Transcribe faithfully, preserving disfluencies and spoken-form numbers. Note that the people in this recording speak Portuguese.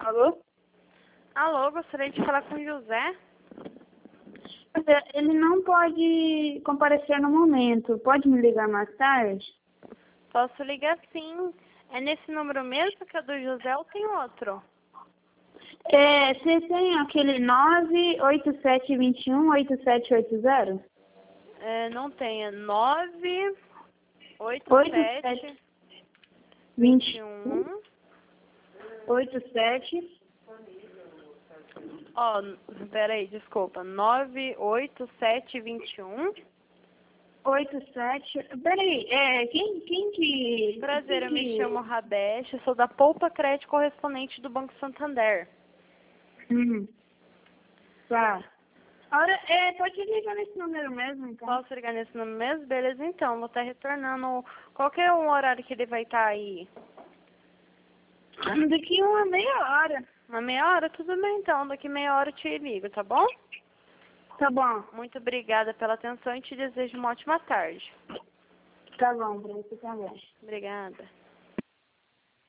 Alô? Alô, gostaria de falar com o José. Ele não pode comparecer no momento. Pode me ligar mais tarde? Posso ligar sim. É nesse número mesmo que é do José ou tem outro? É, você tem aquele nove oito sete dois um oito sete oito zero? É, não tem. É nove oito sete dois um. oito sete. Ó, peraí, desculpa. nove oito sete dois um. oito sete. Peraí, é, quem, quem que. Prazer, quem eu me que... chamo Rabesh, sou da Poupa Crédito correspondente do Banco Santander. Hum. Tá. Ora, é, pode ligar nesse número mesmo, então. Posso ligar nesse número mesmo? Beleza, então. Vou estar retornando. Qual que é o horário que ele vai estar aí? Daqui uma meia hora. Uma meia hora? Tudo bem, então. Daqui meia hora eu te ligo, tá bom? Tá bom. Muito obrigada pela atenção e te desejo uma ótima tarde. Tá bom, pra você também. Obrigada.